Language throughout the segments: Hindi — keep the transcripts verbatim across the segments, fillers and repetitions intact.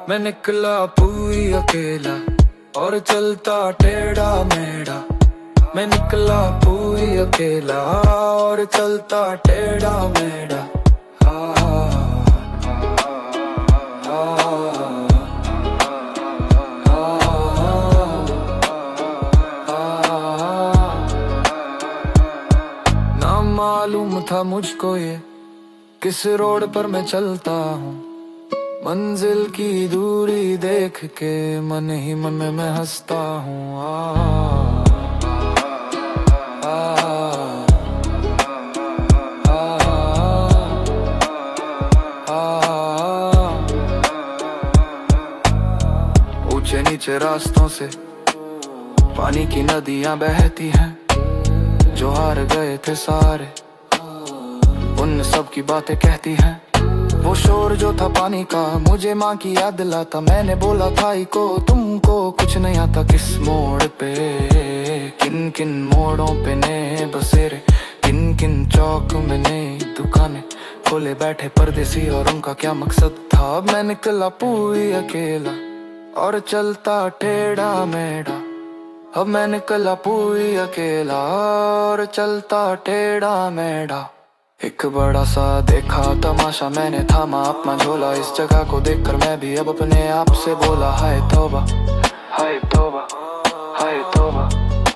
मैं निकला पूरी अकेला और चलता टेढ़ा मेढ़ा। मैं निकला पूरी अकेला और चलता टेढ़ा मेढ़ा। ना मालूम था मुझको ये किस रोड पर मैं चलता हूँ। मंजिल की दूरी देख के मन ही मन में मैं हंसता हूँ। आ, आ, आ, आ, ऊंचे नीचे रास्तों से पानी की नदियां बहती हैं। जो हार गए थे सारे उन सब की बातें कहती हैं। वो शोर जो था पानी का मुझे माँ की याद दिलाता। मैंने बोला था को तुमको कुछ नहीं आता। किस मोड़ पे किन किन मोड़ों पे ने बसेरे, किन किन चौक में ने दुकानें खोले बैठे परदेसी और उनका क्या मकसद था। मैं निकला पूरी अकेला और चलता टेढ़ा मेढ़ा। अब मैं निकला पूरी अकेला और चलता टेढ़ा मेढ़ा। एक बड़ा सा देखा तमाशा मैंने थामा अपना झोला। इस जगह को देखकर मैं भी अब अपने आप से बोला हाय तौबा, हाय तौबा, हाय तौबा।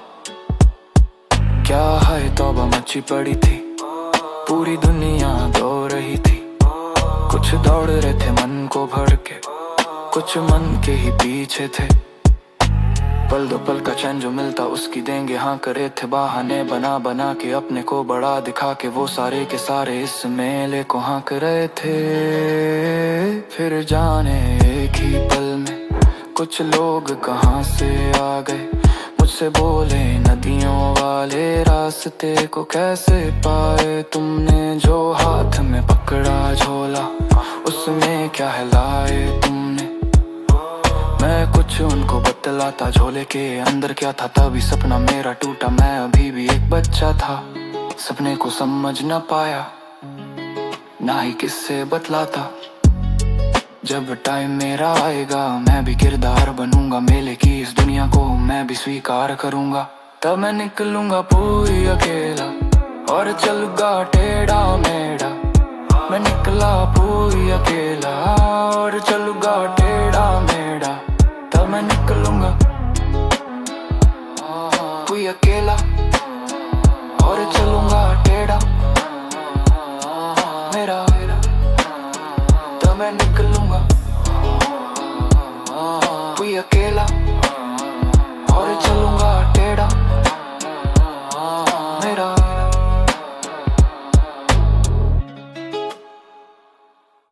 क्या हाय तौबा मची पड़ी थी, पूरी दुनिया दौड़ रही थी। कुछ दौड़ रहे थे मन को भर के, कुछ मन के ही पीछे थे। पल दो पल का चैन जो मिलता उसकी देंगे हाँ करे थे बहाने बना बना के अपने को बड़ा दिखा के। वो सारे के सारे इस मेले को हाँक रहे थे। फिर जाने एक ही पल में कुछ लोग कहाँ से आ गए, मुझसे बोले नदियों वाले रास्ते को कैसे पाए तुमने। जो हाथ में पकड़ा झोला उसमें क्या है लाए तुमने। मैं कुछ उनको बतलाता झोले के अंदर क्या था। तभी सपना मेरा टूटा, मैं अभी भी एक बच्चा था। सपने को समझ न पाया ना ही किससे बतलाता। जब टाइम मेरा आएगा मैं भी किरदार बनूंगा। मेले की इस दुनिया को मैं भी स्वीकार करूंगा। तब मैं निकलूंगा पूरी अकेला और चलूंगा टेढ़ा मेढ़ा। मैं निकला पूरी अकेला और चलूंगा टेढ़ा मेढ़ा। तब मैं निकलूंगा पूरी अकेला और चलूंगा टेढ़ा मेरा। तब मैं निकलूंगा पूरी अकेला और चलूंगा टेढ़ा मेरा।